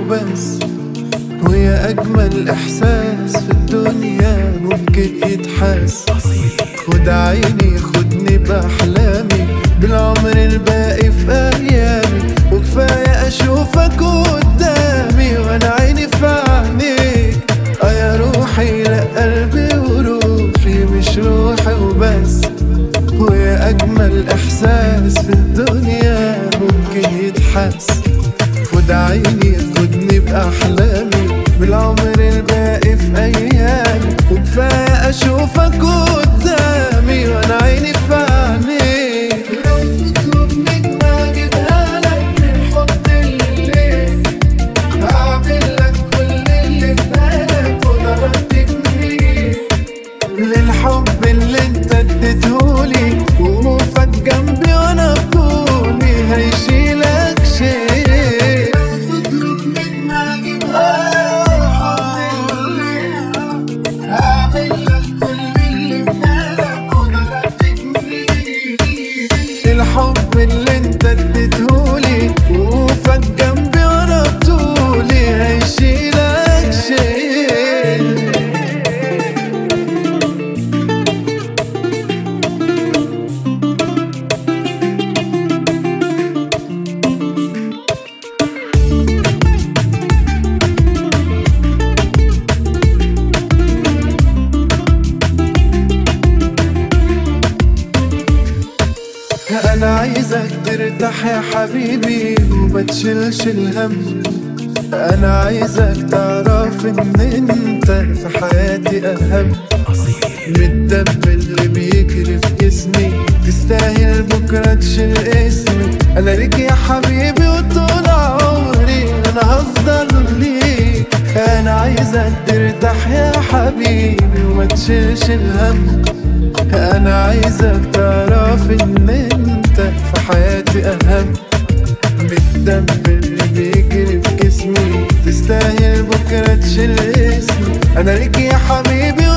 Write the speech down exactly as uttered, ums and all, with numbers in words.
وبس، ويا أجمل إحساس في الدنيا ممكن يتحس. خد عيني خدني بأحلامي، بالعمر الباقي في أيامي، وكفاية أشوفك قدامي وأنا عيني في عينيك. آه يا روحي لا قلبي وروحي، مش روحي وبس، ويا أجمل إحساس في الدنيا ممكن يتحس. خد عيني خدني بأحلامي، بالعمر الباقي في أيامي، وكفاية أشوفك قدامي وأنا عيني في عينيك. لو تطلب مني أجيبها لك من حضن الليل، هعمل لك كل اللي في بالك وأنا ردك مني. للحب اللي انت اديتهولي وقوفك جنبي وانا بطولي هيشيلك شيء. لو تطلب مني اجيبها هعمل لك كل اللي في بالك وانا ردك مني. الحب اللي انت اديتهولي وقوفك جنبي وانا بطولي هيشيلك شيء. أنا عايزك ترتاح يا حبيبي وما تشيلش الهم. أنا عايزك تعرف إن أنت في حياتي أهم من الدم اللي بيجري في جسمي. تستاهل بكرة تشيل اسمي، أنا ليك يا حبيبي وطول عمري أنا هفضل ليك. أنا عايزك ترتاح يا حبيبي وما تشيلش الهم. أنا عايزك تعرف إن أنت في حياتي أهم من الدم اللي بيجري في جسمي. تستاهل بكرة تشيل اسمي، أنا ليك يا حبيبي